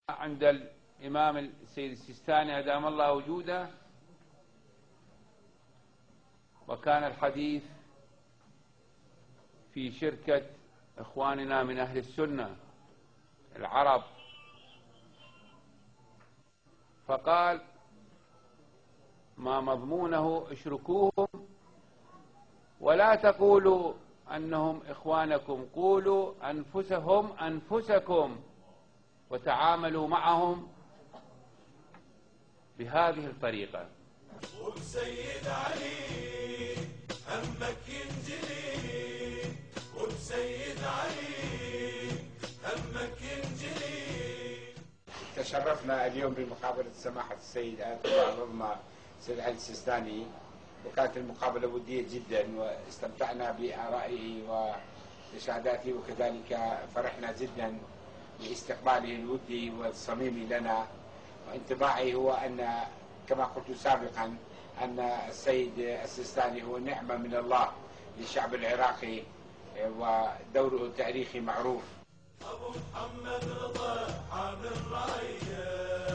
عند الإمام السيد السيستاني أدام الله وجوده، وكان الحديث في شركة إخواننا من أهل السنة العرب، فقال: ما مضمونه اشركوهم ولا تقولوا أنهم إخوانكم، قولوا أنفسكم وتعاملوا معهم بهذه الطريقة. وبسيد علي همك ينجلي، وبسيد علي همك ينجلي. تشرفنا اليوم بمقابلة سماحة السيد آية الله العظمى سيد علي السيستاني، وكانت المقابلة ودية جدا واستمتعنا بآرائه وإشاداته، وكذلك فرحنا جدا باستقباله الودي والصميمي لنا. وانطباعي هو أن كما قلت سابقا أن السيد السيستاني هو نعمة من الله للشعب العراقي، ودوره التاريخي معروف. أبو محمد رضا حامل راية